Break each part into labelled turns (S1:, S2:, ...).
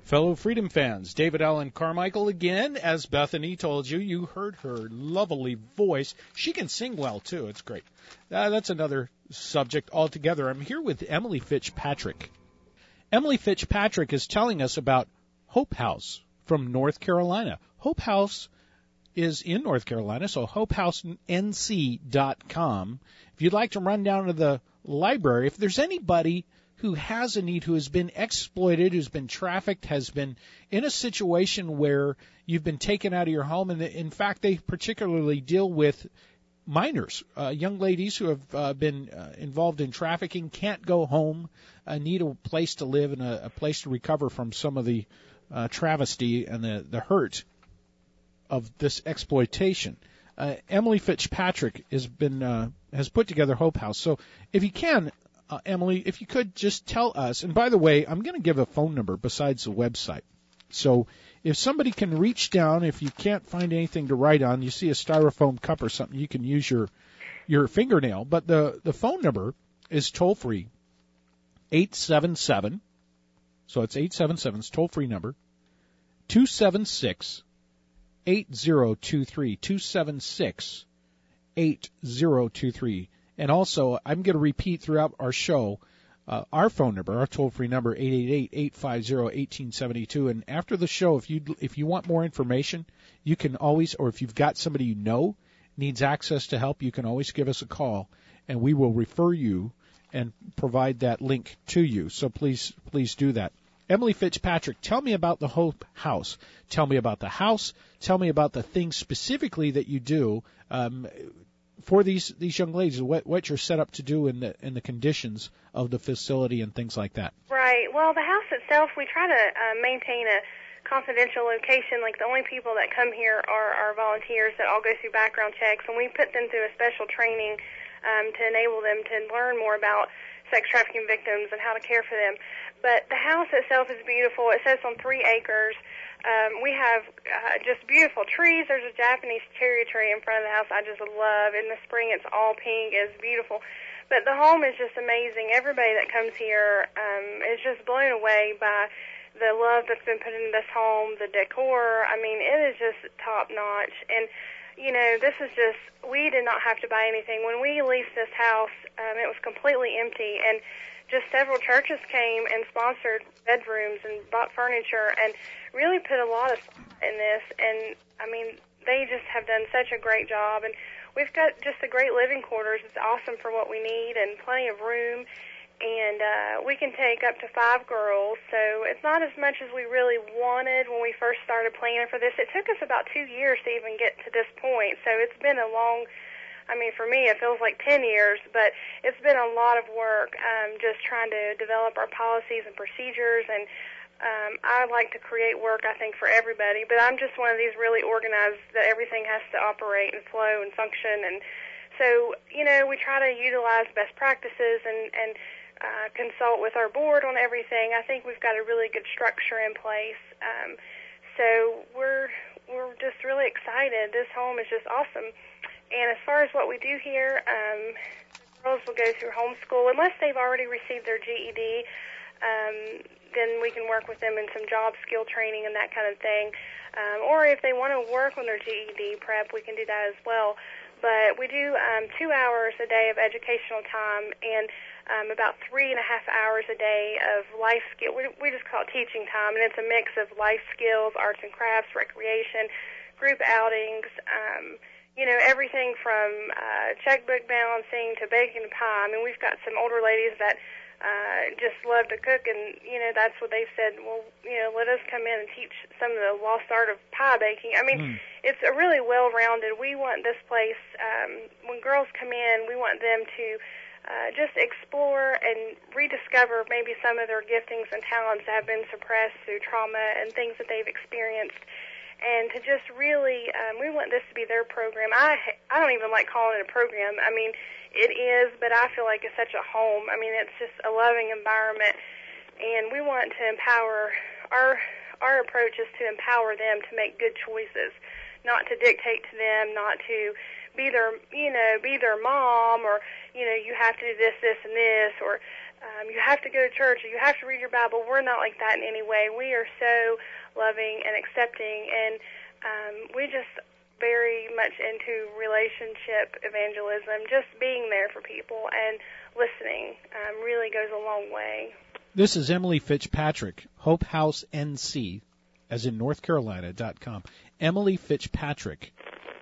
S1: Fellow Freedom fans, David Allen Carmichael again. As Bethany told you, you heard her lovely voice. She can sing well, too. It's great. That's another subject altogether. I'm here with Emily Fitzpatrick. Emily Fitzpatrick is telling us about Hope House from North Carolina. Hope House is in North Carolina, so hopehousenc.com. If you'd like to run down to the library, if there's anybody who has a need, who has been exploited, who's been trafficked, has been in a situation where you've been taken out of your home, and in fact they particularly deal with minors, young ladies who have been involved in trafficking, can't go home, need a place to live and a place to recover from some of the travesty and the hurt of this exploitation. Emily Fitzpatrick has put together Hope House. So if you can, Emily, if you could just tell us, and by the way, I'm going to give a phone number besides the website. So if somebody can reach down, if you can't find anything to write on, you see a styrofoam cup or something, you can use your fingernail. But the phone number is toll-free, 877, so it's 877, it's toll-free number, 276-8023, 276-8023. And also, I'm going to repeat throughout our show our phone number, our toll-free number, 888-850-1872. And after the show, if you want more information, you can always, or if you've got somebody you know needs access to help, you can always give us a call, and we will refer you and provide that link to you. So please do that. Emily Fitzpatrick, tell me about the Hope House. Tell me about the house. Tell me about the things specifically that you do for these young ladies, what you're set up to do in the conditions of the facility and things like that.
S2: Right. Well, the house itself, we try to maintain a confidential location. Like, the only people that come here are our volunteers that all go through background checks, and we put them through a special training to enable them to learn more about sex trafficking victims and how to care for them. But the house itself is beautiful. It sits on 3 acres. We have just beautiful trees. There's a Japanese cherry tree in front of the house I just love. In the spring, it's all pink. It's beautiful. But the home is just amazing. Everybody that comes here is just blown away by the love that's been put into this home, the decor. I mean, it is just top-notch. And, you know, this is just, we did not have to buy anything. When we leased this house, it was completely empty. And just several churches came and sponsored bedrooms and bought furniture and really put a lot of thought in this. And, I mean, they just have done such a great job. And we've got just a great living quarters. It's awesome for what we need and plenty of room. And we can take up to 5 girls. So it's not as much as we really wanted when we first started planning for this. It took us about 2 years to even get to this point. So it's been a long, I mean, for me, it feels like 10 years, but it's been a lot of work just trying to develop our policies and procedures. And I like to create work, I think, for everybody. But I'm just one of these really organized that everything has to operate and flow and function. And so, you know, we try to utilize best practices and consult with our board on everything. I think we've got a really good structure in place. So we're just really excited. This home is just awesome. And as far as what we do here, the girls will go through homeschool. Unless they've already received their GED, then we can work with them in some job skill training and that kind of thing. Or if they want to work on their GED prep, we can do that as well. But we do 2 hours a day of educational time and about 3.5 hours a day of life skill. We just call it teaching time, and it's a mix of life skills, arts and crafts, recreation, group outings, you know, everything from checkbook balancing to baking a pie. I mean, we've got some older ladies that just love to cook, and, you know, that's what they've said, well, you know, let us come in and teach some of the lost art of pie baking. I mean, it's a really well-rounded. We want this place, when girls come in, we want them to just explore and rediscover maybe some of their giftings and talents that have been suppressed through trauma and things that they've experienced. And to just really, we want this to be their program. I don't even like calling it a program. I mean, it is, but I feel like it's such a home. I mean, it's just a loving environment. And we want to empower, our approach is to empower them to make good choices, not to dictate to them, not to be their mom or, you know, you have to do this, this, and this, or you have to go to church, or you have to read your Bible. We're not like that in any way. We are so loving and accepting, and we just very much into relationship evangelism. Just being there for people and listening really goes a long way.
S1: This is Emily Fitzpatrick, Hope House NC, as in North Carolina.com. Emily Fitzpatrick,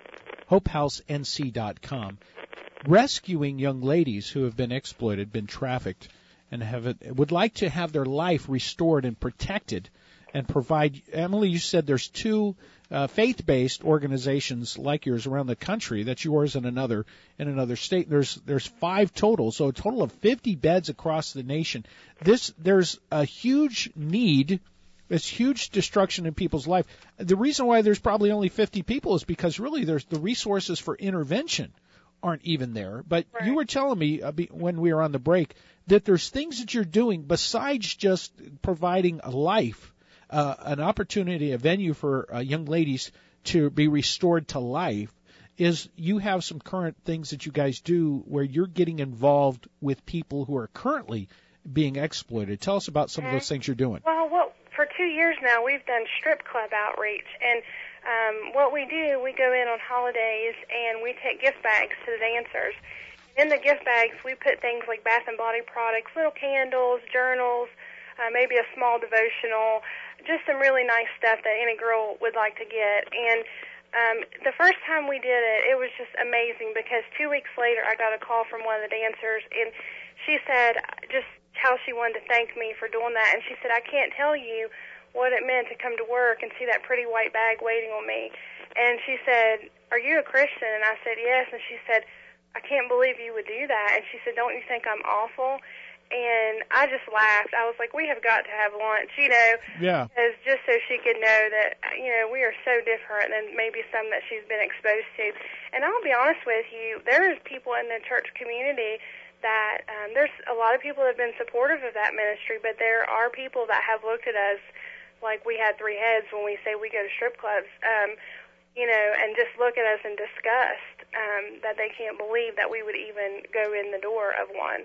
S1: HopeHouseNC.com, rescuing young ladies who have been exploited, been trafficked, and would like to have their life restored and protected, and provide. Emily, you said there's 2 faith-based organizations like yours around the country. That's yours and another in another state. There's 5 total, so a total of 50 beds across the nation. There's a huge need. There's huge destruction in people's life. The reason why there's probably only 50 people is because really there's the resources for intervention aren't even there. But right. You were telling me when we were on the break that there's things that you're doing besides just providing a life, an opportunity, a venue for young ladies to be restored to life. Is you have some current things that you guys do where you're getting involved with people who are currently being exploited. Tell us about some of those things you're doing.
S2: Well, for 2 years now, we've done strip club outreach, and what we do, we go in on holidays and we take gift bags to the dancers. In the gift bags, we put things like bath and body products, little candles, journals, maybe a small devotional, just some really nice stuff that any girl would like to get. And the first time we did it, it was just amazing because 2 weeks later, I got a call from one of the dancers, and she said just how she wanted to thank me for doing that. And she said, I can't tell you what it meant to come to work and see that pretty white bag waiting on me. And she said, are you a Christian? And I said, yes. And she said, I can't believe you would do that. And she said, don't you think I'm awful? And I just laughed. I was like, we have got to have lunch,
S1: Yeah.
S2: Just so she could know that, we are so different than maybe some that she's been exposed to. And I'll be honest with you, there's people in the church community that there's a lot of people that have been supportive of that ministry, but there are people that have looked at us like we had 3 heads when we say we go to strip clubs, and just look at us in disgust that they can't believe that we would even go in the door of one.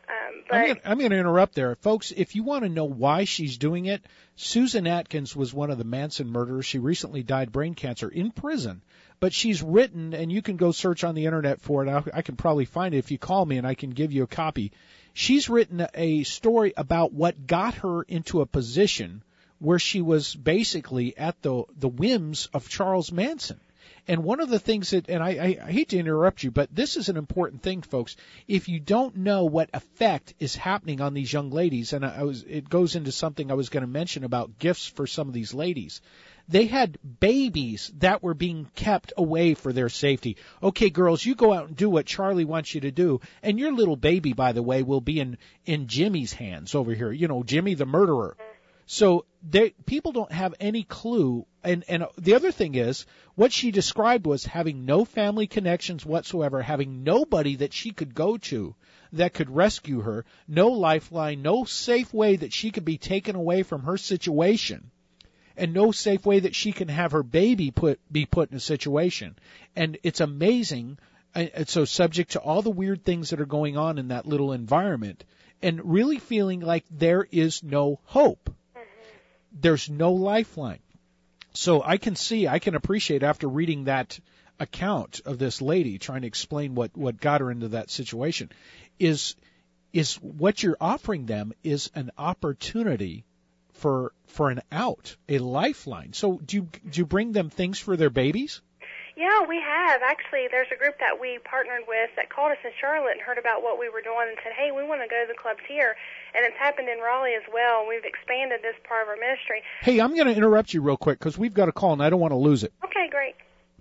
S1: I'm going to interrupt there. Folks, if you want to know why she's doing it, Susan Atkins was one of the Manson murderers. She recently died brain cancer in prison. But she's written, and you can go search on the Internet for it. I can probably find it if you call me, and I can give you a copy. She's written a story about what got her into a position where she was basically at the whims of Charles Manson. And one of the things that, and I hate to interrupt you, but this is an important thing, folks. If you don't know what effect is happening on these young ladies, and it goes into something I was going to mention about gifts for some of these ladies. They had babies that were being kept away for their safety. Okay, girls, you go out and do what Charlie wants you to do, and your little baby, by the way, will be in Jimmy's hands over here. Jimmy the murderer. So people don't have any clue. And the other thing is, what she described was having no family connections whatsoever, having nobody that she could go to that could rescue her, no lifeline, no safe way that she could be taken away from her situation, and no safe way that she can have her baby be put in a situation. And it's amazing. It's so subject to all the weird things that are going on in that little environment, and really feeling like there is no hope. There's no lifeline. So I can appreciate after reading that account of this lady trying to explain what got her into that situation is what you're offering them is an opportunity for an out, a lifeline. So do you bring them things for their babies?
S2: Yeah, we have. Actually, there's a group that we partnered with that called us in Charlotte and heard about what we were doing and said, hey, we want to go to the clubs here. And it's happened in Raleigh as well, and we've expanded this part of our ministry.
S1: Hey, I'm going to interrupt you real quick because we've got a call, and I don't want to lose it.
S2: Okay, great.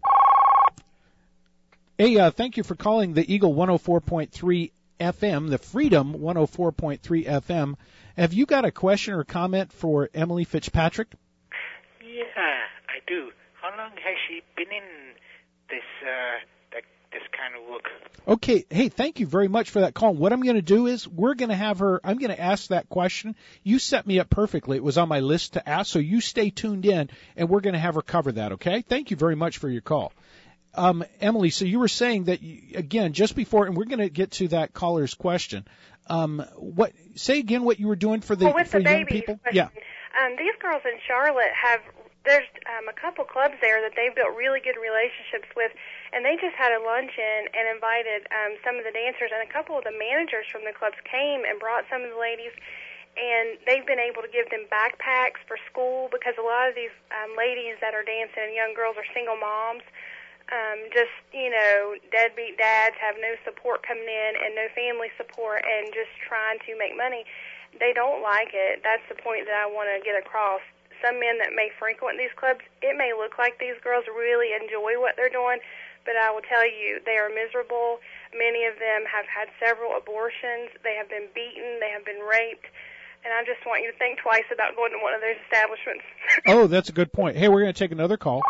S1: Hey, thank you for calling the Eagle 104.3 FM, the Freedom 104.3 FM. Have you got a question or comment for Emily Fitzpatrick?
S3: Yeah, I do. How long has she been in this kind of work?
S1: Okay. Hey, thank you very much for that call. What I'm going to do is we're going to have her, I'm going to ask that question. You set me up perfectly. It was on my list to ask, so you stay tuned in, and we're going to have her cover that, okay? Thank you very much for your call. Emily, so you were saying that, again, just before, and we're going to get to that caller's question, Say again what you were doing for the
S2: with
S1: for
S2: the
S1: young
S2: babies
S1: people?
S2: question,
S1: Yeah.
S2: These girls in Charlotte there's a couple clubs there that they've built really good relationships with, and they just had a luncheon and invited some of the dancers, and a couple of the managers from the clubs came and brought some of the ladies, and they've been able to give them backpacks for school because a lot of these ladies that are dancing and young girls are single moms. Just, deadbeat dads have no support coming in and no family support and just trying to make money. They don't like it. That's the point that I want to get across. Some men that may frequent these clubs, it may look like these girls really enjoy what they're doing, but I will tell you, they are miserable. Many of them have had several abortions. They have been beaten. They have been raped. And I just want you to think twice about going to one of those establishments.
S1: Oh, that's a good point. Hey, we're going to take another call.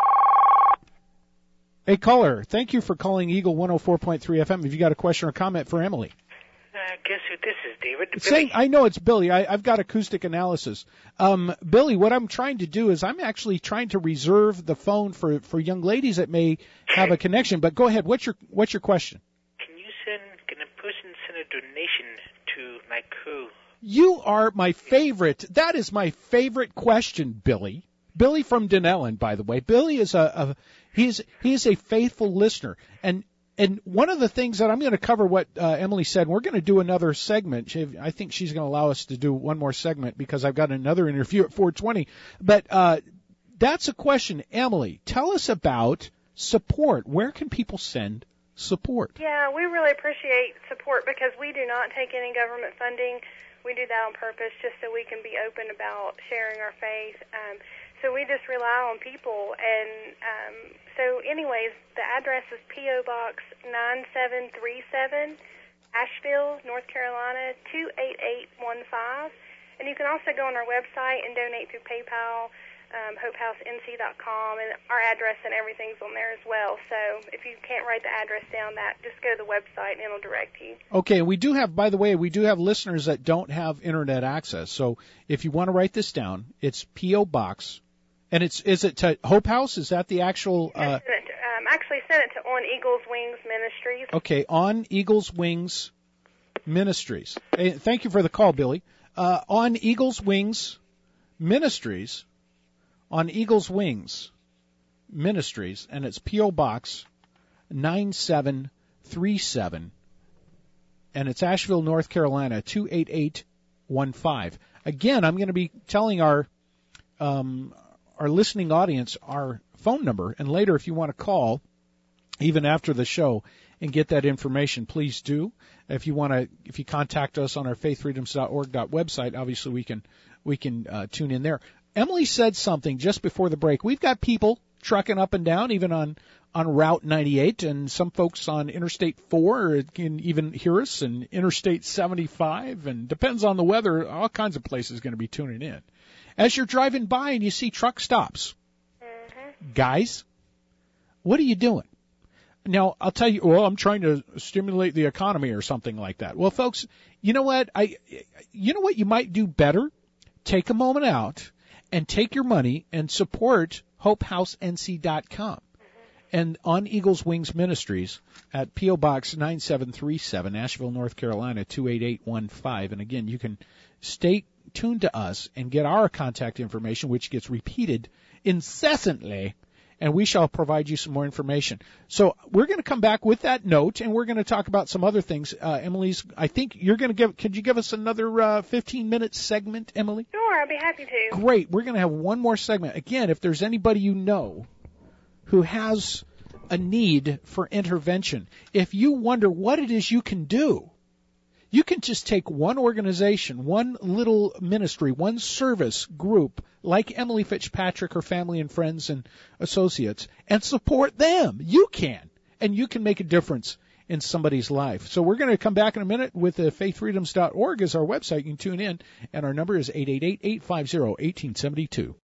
S1: Hey, caller, thank you for calling Eagle 104.3 FM. Have you got a question or comment for Emily?
S3: Guess who this is, David?
S1: I know it's Billy. I've got acoustic analysis. Billy, what I'm trying to do is I'm actually trying to reserve the phone for young ladies that may have a connection. But go ahead. What's your question?
S3: Can a person send a donation to my crew?
S1: You are my favorite. That is my favorite question, Billy. Billy from Dunellen, by the way. Billy is he's a faithful listener. And one of the things that I'm going to cover what Emily said, we're going to do another segment. I think she's going to allow us to do one more segment because I've got another interview at 4:20. But that's a question. Emily, tell us about support. Where can people send support?
S2: Yeah, we really appreciate support because we do not take any government funding. We do that on purpose just so we can be open about sharing our faith. So we just rely on people. And so anyways, the address is P.O. Box 9737, Asheville, North Carolina, 28815. And you can also go on our website and donate through PayPal, HopeHouseNC.com, and our address and everything's on there as well. So if you can't write the address down, just go to the website and it'll direct you.
S1: Okay, we do have, by the way, listeners that don't have internet access. So if you want to write this down, it's P.O. Box. And is it to Hope House? Is that the actual?
S2: Actually, sent it to On Eagles Wings Ministries.
S1: Okay, On Eagles Wings Ministries. Hey, thank you for the call, Billy. On Eagles Wings Ministries, On Eagles Wings Ministries, and it's P.O. Box 9737, and it's Asheville, North Carolina 28815. Again, I'm going to be telling our listening audience our phone number, and later if you want to call, even after the show, and get that information, please do. If you contact us on our faithfreedoms.org website, obviously we can tune in there. Emily said something just before the break. We've got people trucking up and down, even on Route 98, and some folks on Interstate 4 can even hear us, and Interstate 75, and depends on the weather, all kinds of places going to be tuning in. As you're driving by and you see truck stops, guys, what are you doing? Now, I'll tell you, I'm trying to stimulate the economy or something like that. Well, folks, you know what? You know what you might do better? Take a moment out and take your money and support HopeHouseNC.com and On Eagles Wings Ministries at P.O. Box 9737, Asheville, North Carolina 28815. And again, you can stay tuned to us and get our contact information, which gets repeated incessantly, and we shall provide you some more information. So we're going to come back with that note, and we're going to talk about some other things. Emily's, I think you're going to could you give us another 15-minute segment, Emily?
S2: Sure, I'll be happy to.
S1: Great. We're going to have one more segment. Again, if there's anybody you know who has a need for intervention, if you wonder what it is you can do, you can just take one organization, one little ministry, one service group like Emily Fitzpatrick, her family and friends and associates, and support them. You can. And you can make a difference in somebody's life. So we're going to come back in a minute with faithfreedoms.org as our website. You can tune in, and our number is 888-850-1872.